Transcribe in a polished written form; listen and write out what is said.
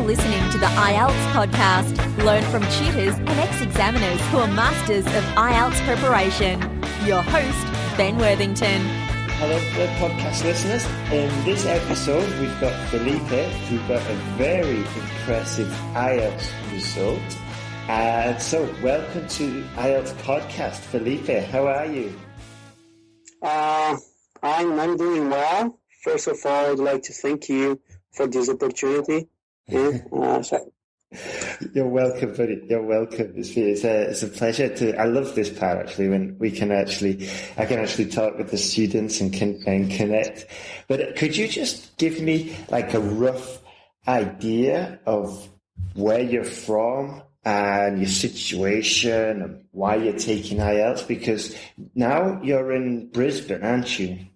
listening to the IELTS podcast. Learn from tutors and ex-examiners who are masters of IELTS preparation. Your host, Ben Worthington. Hello, podcast listeners. In this episode, we've got Felipe, who got a very impressive IELTS result. So, welcome to IELTS podcast. Felipe, how are you? I'm doing well. First of all, I'd like to thank you for this opportunity. You're welcome, buddy. You're welcome. It's a pleasure I love this part actually, when I can actually talk with the students and connect. But could you just give me like a rough idea of where you're from and your situation and why you're taking IELTS? Because now you're in Brisbane, aren't you?